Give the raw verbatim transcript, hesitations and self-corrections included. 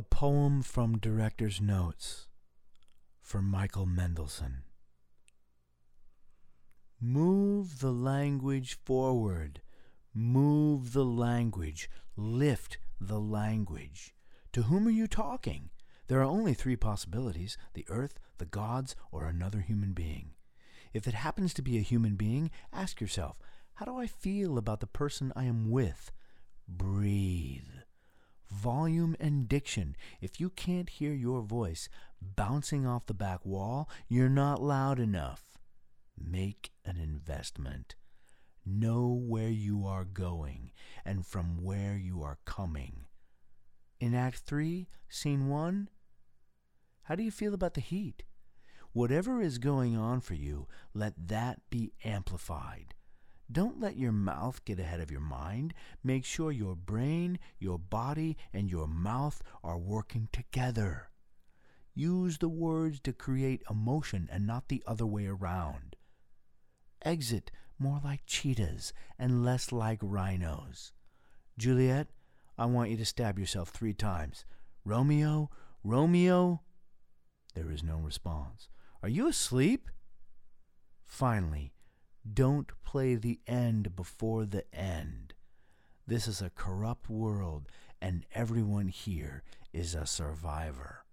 A poem from Director's Notes for Michael Mendelsohn. Move the language forward. Move the language. Lift the language. To whom are you talking? There are only three possibilities: the earth, the gods, or another human being. If it happens to be a human being, ask yourself, how do I feel about the person I am with? Breathe. Volume and diction. If you can't hear your voice bouncing off the back wall, you're not loud enough. Make an investment. Know where you are going and from where you are coming. In Act three, Scene one, how do you feel about the heat? Whatever is going on for you, let that be amplified. Don't let your mouth get ahead of your mind. Make sure your brain, your body, and your mouth are working together. Use the words to create emotion and not the other way around. Exit more like cheetahs and less like rhinos. Juliet, I want you to stab yourself three times. Romeo, Romeo. There is no response. Are you asleep? Finally, don't play the end before the end. This is a corrupt world, and everyone here is a survivor.